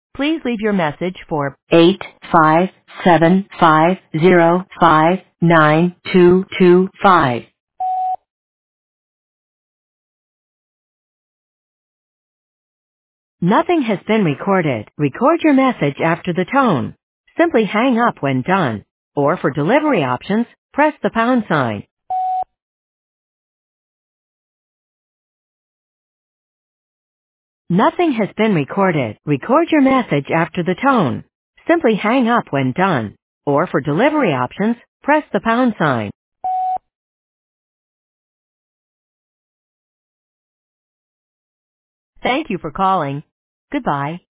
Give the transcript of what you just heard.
Please leave your message for 85750592225. Nothing has been recorded. Record your message after the tone. Simply hang up when done. Or for delivery options, press the pound sign. Nothing has been recorded. Record your message after the tone. Simply hang up when done. Or for delivery options, press the pound sign. Thank you for calling. Goodbye.